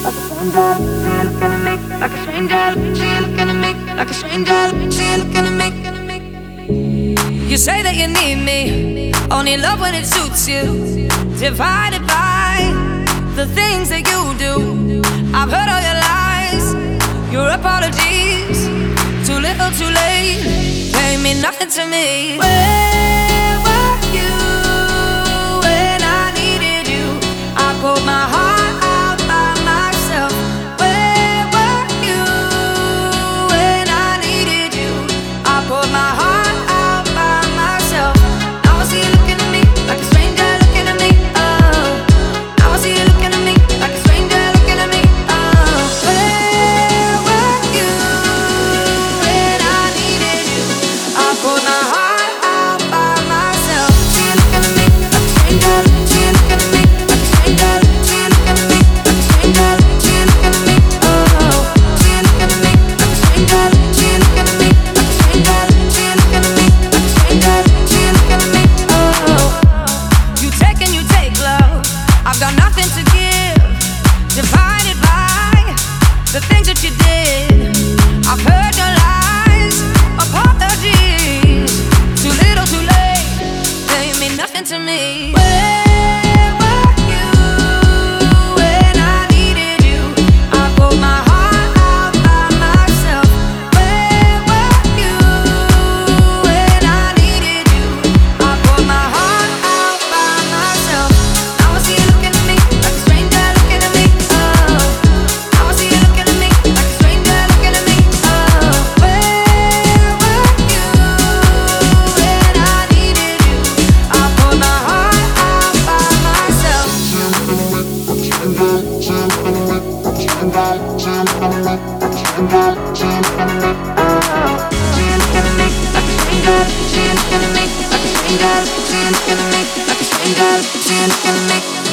Like a stranger, she looking at me. Like a stranger, she looking at me. You say that you need me, only love when it suits you. Divided by the things that you do. I've heard all your lies, your apologies. Too little, too late, they mean nothing to me. Where were you when I needed you? I pulled my heart out by myself. Where were you when I needed you? I pulled my heart out by myself. Now I see you looking at me like a stranger looking at me. Oh, now I see you looking at me like a stranger looking at me. Oh, where were you when I needed you? I pulled my heart out by myself. See you looking at me like a stranger. See you looking at me like a stranger. See you looking at me like a stranger. See you looking at me. Oh, see you looking at me like a stranger. See you looking at me like a stranger. See you looking at me like a stranger. See you looking at me. Oh, you take and you take, love. I've got nothing to give. Divided by the things that you did. I've heard your lies, apologies. Too little, too late, they mean nothing to me. Where were you when I needed you? I pulled my heart out by myself. Where were you when I needed you? I pulled my heart out by myself. Now I see you looking at me like a stranger looking at me. Oh, now I see you looking at me like a stranger looking at me. Oh, where were you when I needed you? I pulled my heart out by myself. She looking at me like a stranger. She looking at me like a stranger. She looking at me like a stranger. She looking at me.